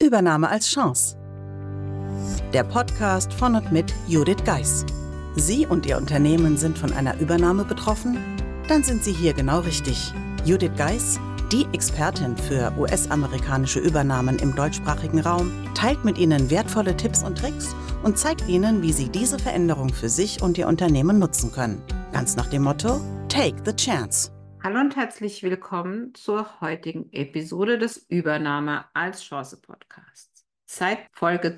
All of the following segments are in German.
Übernahme als Chance. Der Podcast von und mit Judith Geis. Sie und Ihr Unternehmen sind von einer Übernahme betroffen? Dann sind Sie hier genau richtig. Judith Geis, die Expertin für US-amerikanische Übernahmen im deutschsprachigen Raum, teilt mit Ihnen wertvolle Tipps und Tricks und zeigt Ihnen, wie Sie diese Veränderung für sich und Ihr Unternehmen nutzen können. Ganz nach dem Motto: Take the chance. Hallo und herzlich willkommen zur heutigen Episode des Übernahme als Chance Podcasts. Seit Folge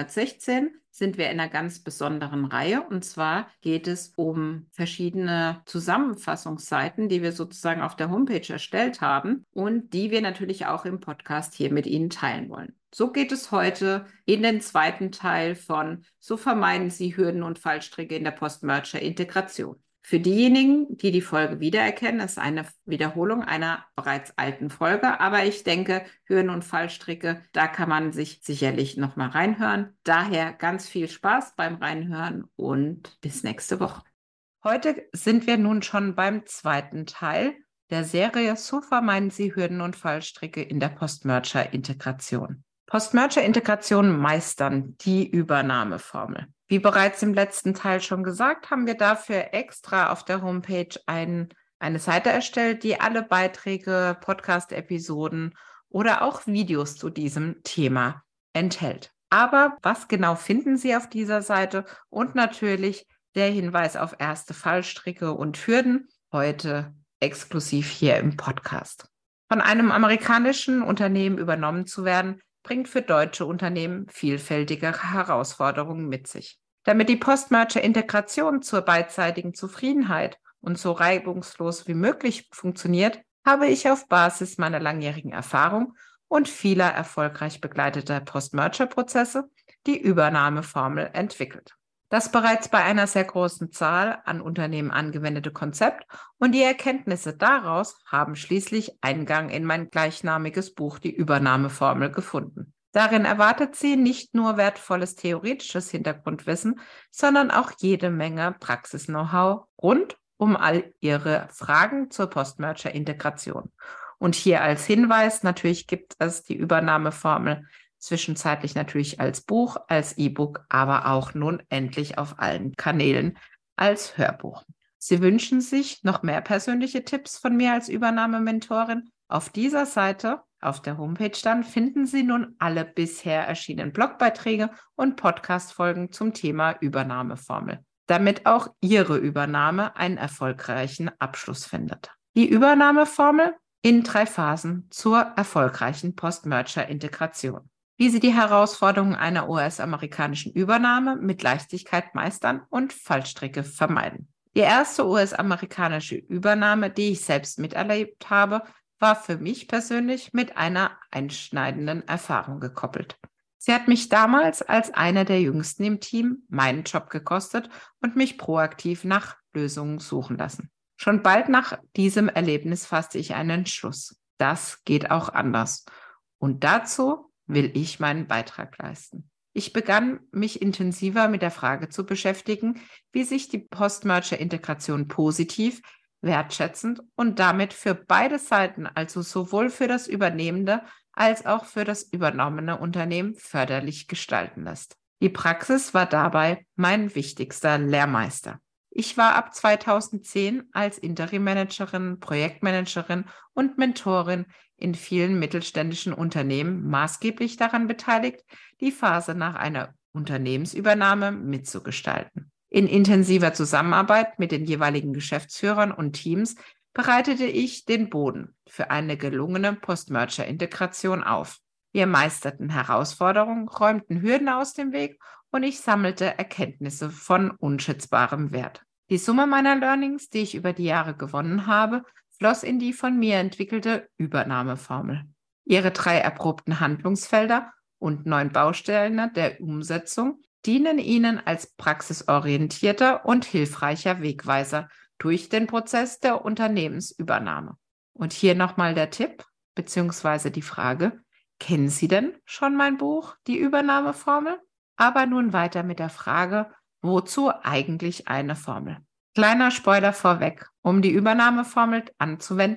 216 sind wir in einer ganz besonderen Reihe, und zwar geht es um verschiedene Zusammenfassungsseiten, die wir sozusagen auf der Homepage erstellt haben und die wir natürlich auch im Podcast hier mit Ihnen teilen wollen. So geht es heute in den zweiten Teil von So vermeiden Sie Hürden und Fallstricke in der Post-Merger-Integration. Für diejenigen, die die Folge wiedererkennen, ist eine Wiederholung einer bereits alten Folge, aber ich denke, Hürden und Fallstricke, da kann man sich sicherlich nochmal reinhören. Daher ganz viel Spaß beim Reinhören und bis nächste Woche. Heute sind wir nun schon beim zweiten Teil der Serie So vermeiden Sie Hürden und Fallstricke in der Post-Merger-Integration. Post-Merger-Integration meistern, die Übernahmeformel. Wie bereits im letzten Teil schon gesagt, haben wir dafür extra auf der Homepage eine Seite erstellt, die alle Beiträge, Podcast-Episoden oder auch Videos zu diesem Thema enthält. Aber was genau finden Sie auf dieser Seite? Und natürlich der Hinweis auf erste Fallstricke und Hürden, heute exklusiv hier im Podcast. Von einem amerikanischen Unternehmen übernommen zu werden, bringt für deutsche Unternehmen vielfältige Herausforderungen mit sich. Damit die Post-Merger-Integration zur beidseitigen Zufriedenheit und so reibungslos wie möglich funktioniert, habe ich auf Basis meiner langjährigen Erfahrung und vieler erfolgreich begleiteter Post-Merger-Prozesse die Übernahmeformel entwickelt. Das bereits bei einer sehr großen Zahl an Unternehmen angewendete Konzept und die Erkenntnisse daraus haben schließlich Eingang in mein gleichnamiges Buch Die Übernahmeformel gefunden. Darin erwartet Sie nicht nur wertvolles theoretisches Hintergrundwissen, sondern auch jede Menge Praxis-Know-how rund um all Ihre Fragen zur Post-Merger-Integration. Und hier als Hinweis, natürlich gibt es die Übernahmeformel zwischenzeitlich natürlich als Buch, als E-Book, aber auch nun endlich auf allen Kanälen als Hörbuch. Sie wünschen sich noch mehr persönliche Tipps von mir als Übernahmementorin? Auf dieser Seite, auf der Homepage dann, finden Sie nun alle bisher erschienenen Blogbeiträge und Podcast-Folgen zum Thema Übernahmeformel, damit auch Ihre Übernahme einen erfolgreichen Abschluss findet. Die Übernahmeformel in 3 Phasen zur erfolgreichen Post-Merger-Integration. Wie Sie die Herausforderungen einer US-amerikanischen Übernahme mit Leichtigkeit meistern und Fallstricke vermeiden. Die erste US-amerikanische Übernahme, die ich selbst miterlebt habe, war für mich persönlich mit einer einschneidenden Erfahrung gekoppelt. Sie hat mich damals als einer der Jüngsten im Team meinen Job gekostet und mich proaktiv nach Lösungen suchen lassen. Schon bald nach diesem Erlebnis fasste ich einen Entschluss. Das geht auch anders. Und dazu will ich meinen Beitrag leisten. Ich begann, mich intensiver mit der Frage zu beschäftigen, wie sich die Post-Merger-Integration positiv, wertschätzend und damit für beide Seiten, also sowohl für das übernehmende als auch für das übernommene Unternehmen, förderlich gestalten lässt. Die Praxis war dabei mein wichtigster Lehrmeister. Ich war ab 2010 als Interim-Managerin, Projektmanagerin und Mentorin in vielen mittelständischen Unternehmen maßgeblich daran beteiligt, die Phase nach einer Unternehmensübernahme mitzugestalten. In intensiver Zusammenarbeit mit den jeweiligen Geschäftsführern und Teams bereitete ich den Boden für eine gelungene Post-Merger-Integration auf. Wir meisterten Herausforderungen, räumten Hürden aus dem Weg und ich sammelte Erkenntnisse von unschätzbarem Wert. Die Summe meiner Learnings, die ich über die Jahre gewonnen habe, floss in die von mir entwickelte Übernahmeformel. Ihre 3 erprobten Handlungsfelder und 9 Bausteine der Umsetzung dienen Ihnen als praxisorientierter und hilfreicher Wegweiser durch den Prozess der Unternehmensübernahme. Und hier nochmal der Tipp bzw. die Frage: Kennen Sie denn schon mein Buch, die Übernahmeformel? Aber nun weiter mit der Frage, wozu eigentlich eine Formel? Kleiner Spoiler vorweg: Um die Übernahmeformel anzuwenden,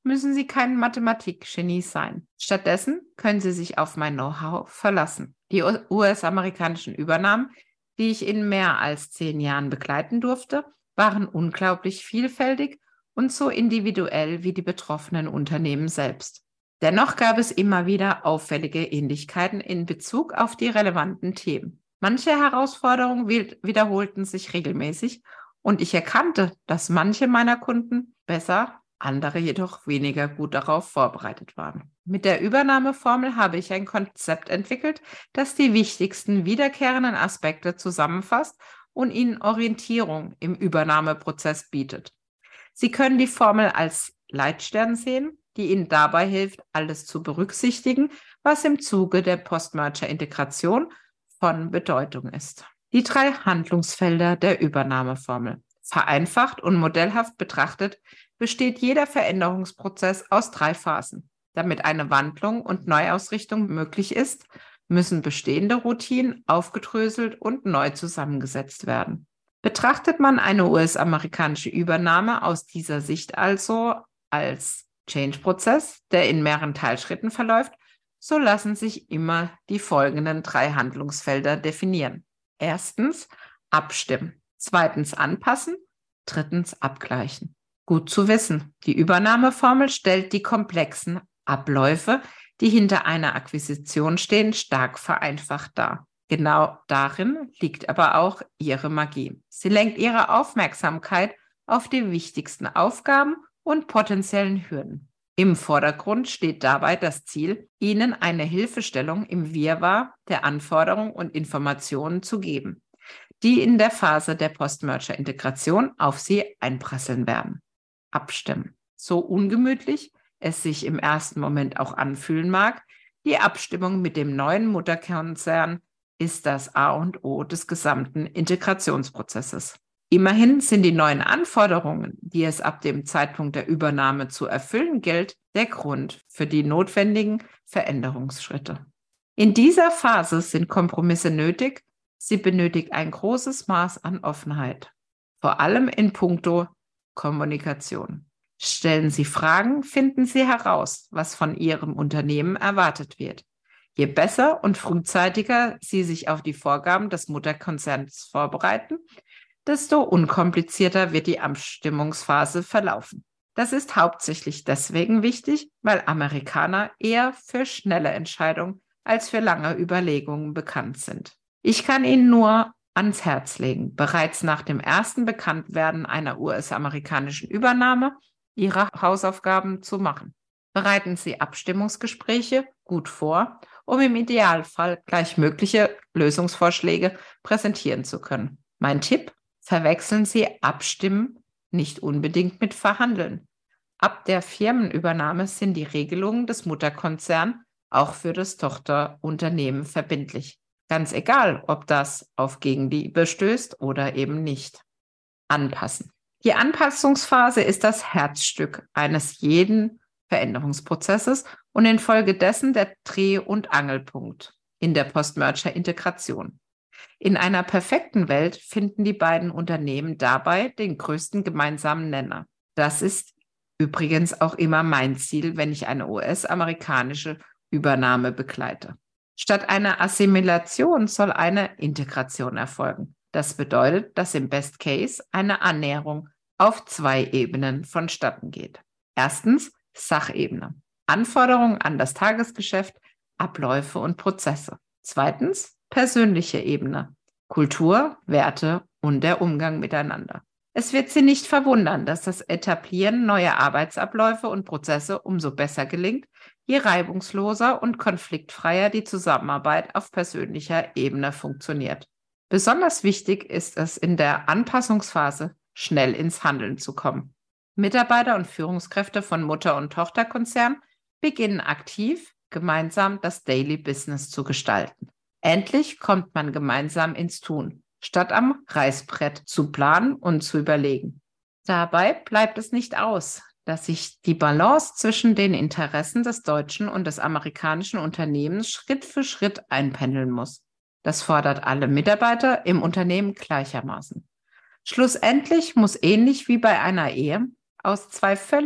müssen Sie kein Mathematikgenie sein. Stattdessen können Sie sich auf mein Know-how verlassen. Die US-amerikanischen Übernahmen, die ich in mehr als 10 Jahren begleiten durfte, waren unglaublich vielfältig und so individuell wie die betroffenen Unternehmen selbst. Dennoch gab es immer wieder auffällige Ähnlichkeiten in Bezug auf die relevanten Themen. Manche Herausforderungen wiederholten sich regelmäßig und ich erkannte, dass manche meiner Kunden besser, andere jedoch weniger gut darauf vorbereitet waren. Mit der Übernahmeformel habe ich ein Konzept entwickelt, das die wichtigsten wiederkehrenden Aspekte zusammenfasst und Ihnen Orientierung im Übernahmeprozess bietet. Sie können die Formel als Leitstern sehen, die Ihnen dabei hilft, alles zu berücksichtigen, was im Zuge der Post-Merger-Integration von Bedeutung ist. Die 3 Handlungsfelder der Übernahmeformel. Vereinfacht und modellhaft betrachtet besteht jeder Veränderungsprozess aus 3 Phasen. Damit eine Wandlung und Neuausrichtung möglich ist, müssen bestehende Routinen aufgedröselt und neu zusammengesetzt werden. Betrachtet man eine US-amerikanische Übernahme aus dieser Sicht also als Change-Prozess, der in mehreren Teilschritten verläuft, so lassen sich immer die folgenden 3 Handlungsfelder definieren. Erstens abstimmen, zweitens anpassen, drittens abgleichen. Gut zu wissen, die Übernahmeformel stellt die komplexen Abläufe, die hinter einer Akquisition stehen, stark vereinfacht dar. Genau darin liegt aber auch ihre Magie. Sie lenkt ihre Aufmerksamkeit auf die wichtigsten Aufgaben und potenziellen Hürden. Im Vordergrund steht dabei das Ziel, Ihnen eine Hilfestellung im Wirrwarr der Anforderungen und Informationen zu geben, die in der Phase der Post-Merger-Integration auf Sie einprasseln werden. Abstimmen. So ungemütlich es sich im ersten Moment auch anfühlen mag, die Abstimmung mit dem neuen Mutterkonzern ist das A und O des gesamten Integrationsprozesses. Immerhin sind die neuen Anforderungen, die es ab dem Zeitpunkt der Übernahme zu erfüllen gilt, der Grund für die notwendigen Veränderungsschritte. In dieser Phase sind Kompromisse nötig. Sie benötigt ein großes Maß an Offenheit, vor allem in puncto Kommunikation. Stellen Sie Fragen, finden Sie heraus, was von Ihrem Unternehmen erwartet wird. Je besser und frühzeitiger Sie sich auf die Vorgaben des Mutterkonzerns vorbereiten, desto unkomplizierter wird die Abstimmungsphase verlaufen. Das ist hauptsächlich deswegen wichtig, weil Amerikaner eher für schnelle Entscheidungen als für lange Überlegungen bekannt sind. Ich kann Ihnen nur ans Herz legen, bereits nach dem ersten Bekanntwerden einer US-amerikanischen Übernahme Ihre Hausaufgaben zu machen. Bereiten Sie Abstimmungsgespräche gut vor, um im Idealfall gleich mögliche Lösungsvorschläge präsentieren zu können. Mein Tipp: Verwechseln Sie Abstimmen nicht unbedingt mit Verhandeln. Ab der Firmenübernahme sind die Regelungen des Mutterkonzerns auch für das Tochterunternehmen verbindlich. Ganz egal, ob das auf Gegenliebe stößt oder eben nicht. Anpassen. Die Anpassungsphase ist das Herzstück eines jeden Veränderungsprozesses und infolgedessen der Dreh- und Angelpunkt in der Post-Merger-Integration. In einer perfekten Welt finden die beiden Unternehmen dabei den größten gemeinsamen Nenner. Das ist übrigens auch immer mein Ziel, wenn ich eine US-amerikanische Übernahme begleite. Statt einer Assimilation soll eine Integration erfolgen. Das bedeutet, dass im Best Case eine Annäherung auf 2 Ebenen vonstatten geht. Erstens Sachebene. Anforderungen an das Tagesgeschäft, Abläufe und Prozesse. Zweitens persönliche Ebene. Kultur, Werte und der Umgang miteinander. Es wird Sie nicht verwundern, dass das Etablieren neuer Arbeitsabläufe und Prozesse umso besser gelingt, je reibungsloser und konfliktfreier die Zusammenarbeit auf persönlicher Ebene funktioniert. Besonders wichtig ist es in der Anpassungsphase, schnell ins Handeln zu kommen. Mitarbeiter und Führungskräfte von Mutter- und Tochterkonzernen beginnen aktiv, gemeinsam das Daily Business zu gestalten. Endlich kommt man gemeinsam ins Tun, statt am Reißbrett zu planen und zu überlegen. Dabei bleibt es nicht aus, dass sich die Balance zwischen den Interessen des deutschen und des amerikanischen Unternehmens Schritt für Schritt einpendeln muss. Das fordert alle Mitarbeiter im Unternehmen gleichermaßen. Schlussendlich muss ähnlich wie bei einer Ehe aus 2 völlig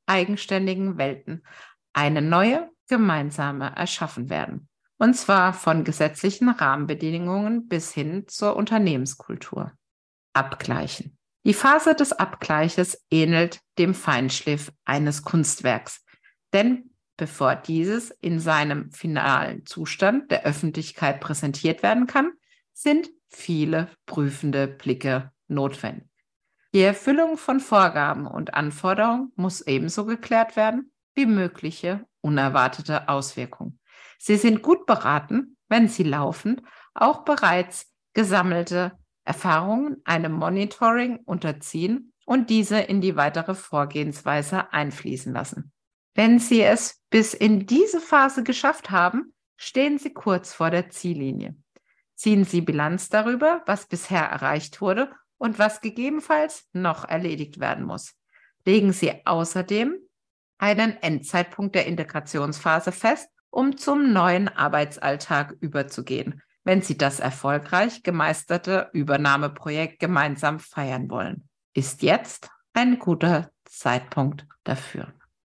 eigenständigen Welten eine neue gemeinsame erschaffen werden. Und zwar von gesetzlichen Rahmenbedingungen bis hin zur Unternehmenskultur. Abgleichen. Die Phase des Abgleiches ähnelt dem Feinschliff eines Kunstwerks, denn bevor dieses in seinem finalen Zustand der Öffentlichkeit präsentiert werden kann, sind viele prüfende Blicke notwendig. Die Erfüllung von Vorgaben und Anforderungen muss ebenso geklärt werden wie mögliche unerwartete Auswirkungen. Sie sind gut beraten, wenn Sie laufend auch bereits gesammelte Erfahrungen einem Monitoring unterziehen und diese in die weitere Vorgehensweise einfließen lassen. Wenn Sie es bis in diese Phase geschafft haben, stehen Sie kurz vor der Ziellinie. Ziehen Sie Bilanz darüber, was bisher erreicht wurde und was gegebenenfalls noch erledigt werden muss. Legen Sie außerdem einen Endzeitpunkt der Integrationsphase fest, um zum neuen Arbeitsalltag überzugehen, wenn Sie das erfolgreich gemeisterte Übernahmeprojekt gemeinsam feiern wollen. Ist jetzt ein guter Zeitpunkt dafür.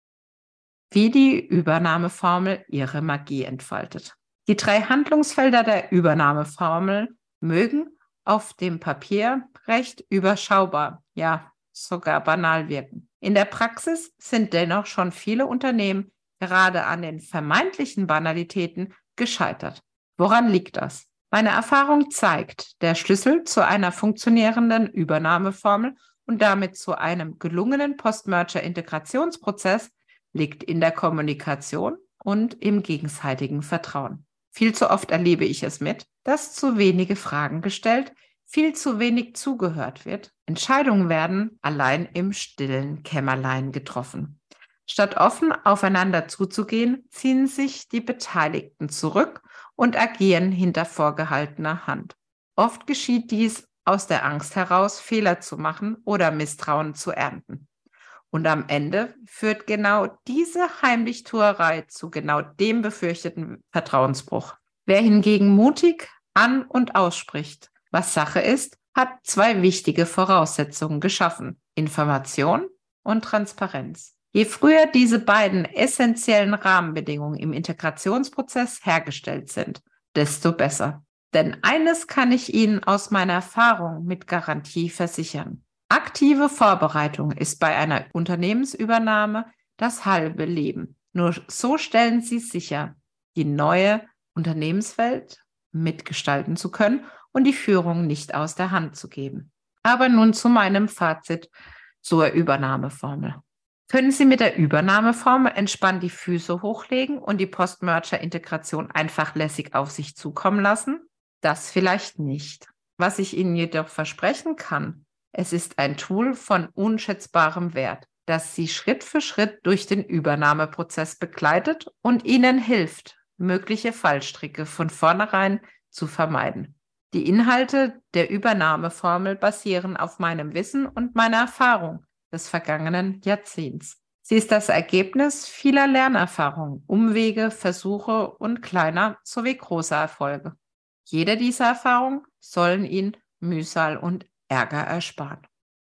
Wie die Übernahmeformel ihre Magie entfaltet. Die 3 Handlungsfelder der Übernahmeformel mögen auf dem Papier recht überschaubar, ja sogar banal wirken. In der Praxis sind dennoch schon viele Unternehmen gerade an den vermeintlichen Banalitäten gescheitert. Woran liegt das? Meine Erfahrung zeigt, der Schlüssel zu einer funktionierenden Übernahmeformel und damit zu einem gelungenen Post-Merger-Integrationsprozess liegt in der Kommunikation und im gegenseitigen Vertrauen. Viel zu oft erlebe ich es mit, dass zu wenige Fragen gestellt, viel zu wenig zugehört wird. Entscheidungen werden allein im stillen Kämmerlein getroffen. Statt offen aufeinander zuzugehen, ziehen sich die Beteiligten zurück und agieren hinter vorgehaltener Hand. Oft geschieht dies aus der Angst heraus, Fehler zu machen oder Misstrauen zu ernten. Und am Ende führt genau diese Heimlichtuerei zu genau dem befürchteten Vertrauensbruch. Wer hingegen mutig an- und ausspricht, was Sache ist, hat 2 wichtige Voraussetzungen geschaffen: Information und Transparenz. Je früher diese beiden essentiellen Rahmenbedingungen im Integrationsprozess hergestellt sind, desto besser. Denn eines kann ich Ihnen aus meiner Erfahrung mit Garantie versichern: Aktive Vorbereitung ist bei einer Unternehmensübernahme das halbe Leben. Nur so stellen Sie sicher, die neue Unternehmenswelt mitgestalten zu können und die Führung nicht aus der Hand zu geben. Aber nun zu meinem Fazit zur Übernahmeformel. Können Sie mit der Übernahmeformel entspannt die Füße hochlegen und die Post-Merger-Integration einfach lässig auf sich zukommen lassen? Das vielleicht nicht. Was ich Ihnen jedoch versprechen kann: Es ist ein Tool von unschätzbarem Wert, das Sie Schritt für Schritt durch den Übernahmeprozess begleitet und Ihnen hilft, mögliche Fallstricke von vornherein zu vermeiden. Die Inhalte der Übernahmeformel basieren auf meinem Wissen und meiner Erfahrung des vergangenen Jahrzehnts. Sie ist das Ergebnis vieler Lernerfahrungen, Umwege, Versuche und kleiner sowie großer Erfolge. Jede dieser Erfahrungen sollen Ihnen Mühsal und Ärger ersparen.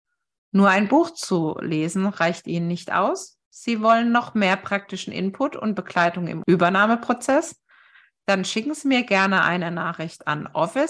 Nur ein Buch zu lesen reicht Ihnen nicht aus. Sie wollen noch mehr praktischen Input und Begleitung im Übernahmeprozess? Dann schicken Sie mir gerne eine Nachricht an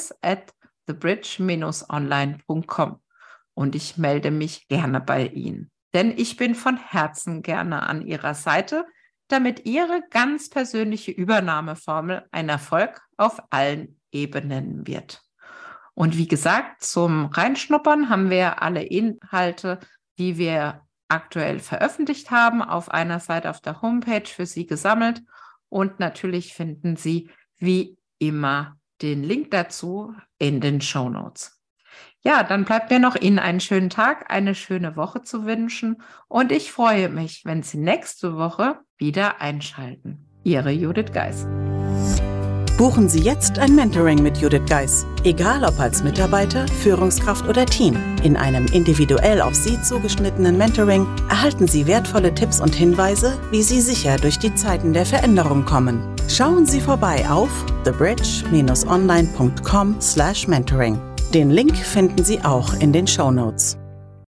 office@thebridge-online.com und ich melde mich gerne bei Ihnen. Denn ich bin von Herzen gerne an Ihrer Seite, damit Ihre ganz persönliche Übernahmeformel ein Erfolg auf allen Ebenen wird. Und wie gesagt, zum Reinschnuppern haben wir alle Inhalte, die wir aktuell veröffentlicht haben, auf einer Seite auf der Homepage für Sie gesammelt. Und natürlich finden Sie wie immer den Link dazu in den Shownotes. Ja, dann bleibt mir noch Ihnen einen schönen Tag, eine schöne Woche zu wünschen. Und ich freue mich, wenn Sie nächste Woche wieder einschalten. Ihre Judith Geis. Buchen Sie jetzt ein Mentoring mit Judith Geis. Egal ob als Mitarbeiter, Führungskraft oder Team. In einem individuell auf Sie zugeschnittenen Mentoring erhalten Sie wertvolle Tipps und Hinweise, wie Sie sicher durch die Zeiten der Veränderung kommen. Schauen Sie vorbei auf thebridge-online.com/mentoring. Den Link finden Sie auch in den Shownotes.